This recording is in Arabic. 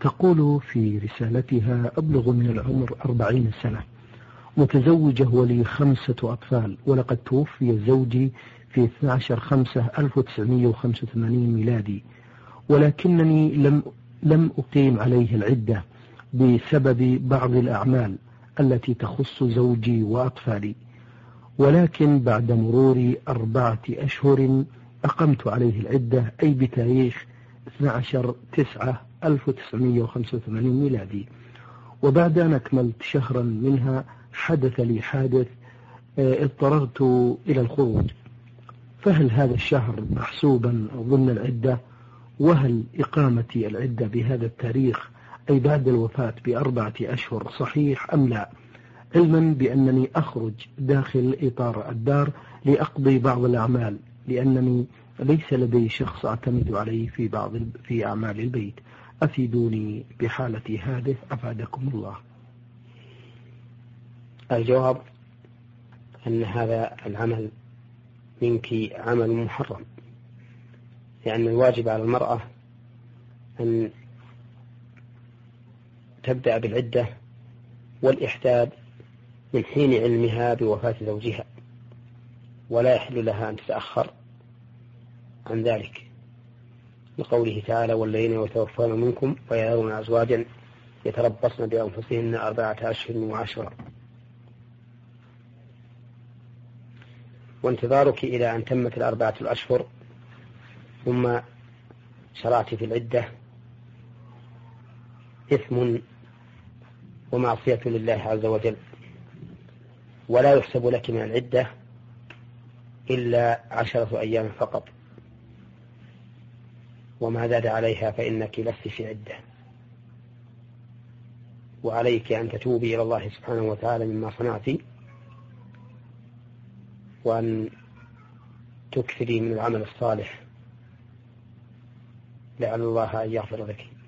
تقول في رسالتها: أبلغ من العمر 40 سنة، متزوجة ولي 5 أطفال، ولقد توفي زوجي في 12/5/1985 ميلادي، ولكنني لم أقيم عليه العدة بسبب بعض الأعمال التي تخص زوجي وأطفالي، ولكن بعد مرور 4 أشهر أقمت عليه العدة، أي بتاريخ 12/9/1985 ميلادي. وبعد أن أكملت شهرا منها حدث لي حادث اضطررت إلى الخروج، فهل هذا الشهر محسوبا ضمن العدة؟ وهل إقامتي العدة بهذا التاريخ أي بعد الوفاة ب4 أشهر صحيح أم لا، علما بأنني أخرج داخل إطار الدار لأقضي بعض الأعمال، لأنني ليس لدي شخص أعتمد عليه في أعمال البيت. أفيدوني بحالتي هذه أفادكم الله. الجواب أن هذا العمل منك عمل محرم، لأن الواجب على المرأة أن تبدأ بالعدة والإحداد من حين علمها بوفاة زوجها، ولا يحل لها أن تتأخر عن ذلك، لقوله تعالى: والذين يتوفون منكم ويذرون أزواجا يتربصن بأنفسهن 4 أشهر و10. وانتظارك إلى أن تمت 4 أشهر ثم شرعت في العدة إثم ومعصية لله عز وجل، ولا يحسب لك من العدة إلا 10 أيام فقط، وما زاد عليها فإنك لست في عدة، وعليك أن تتوبي إلى الله سبحانه وتعالى مما صنعت، وأن تكثري من العمل الصالح لعل الله أن يغفر لك.